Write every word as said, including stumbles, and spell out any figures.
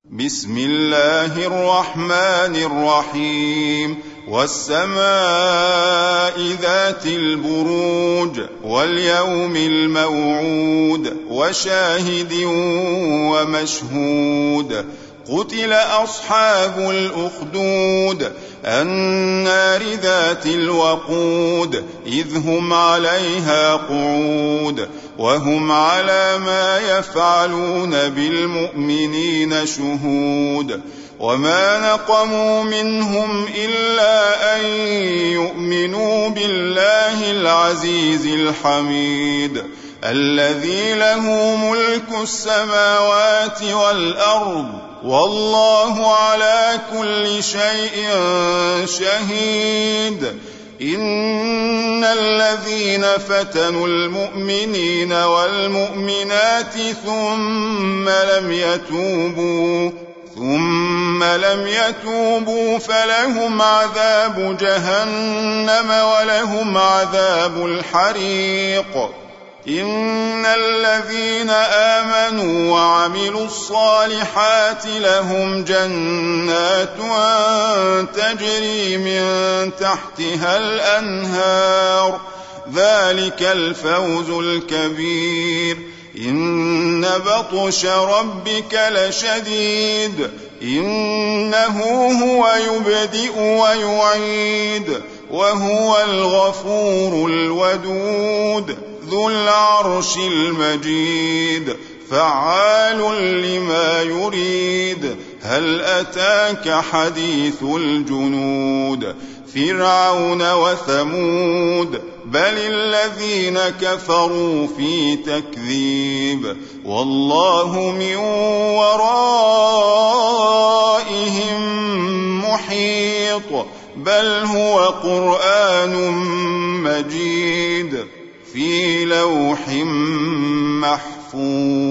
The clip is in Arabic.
بسم الله الرحمن الرحيم والسماء ذات البروج واليوم الموعود وشاهد ومشهود قتل أصحاب الأخدود النار ذات الوقود إذ هم عليها قعود وهم على ما يفعلون بالمؤمنين شهود وما نقموا منهم إلا أن يؤمنوا بالله العزيز الحميد الذي له ملك السماوات والأرض والله على كل شيء شهيد إن الذين فتنوا المؤمنين والمؤمنات ثم لم يتوبوا ثم لم يتوبوا فلهم عذاب جهنم ولهم عذاب الحريق إن الذين آمنوا وعملوا الصالحات لهم جنات تجري من تحتها الأنهار ذلك الفوز الكبير إن بطش ربك لشديد إنه هو يبدئ ويعيد وهو الغفور الودود ذو العرش المجيد فعال لما يريد هل أتاك حديث الجنود فرعون وثمود بل الذين كفروا في تكذيب والله من ورائهم محيط بل هو قرآن مجيد في لوح محفوظ.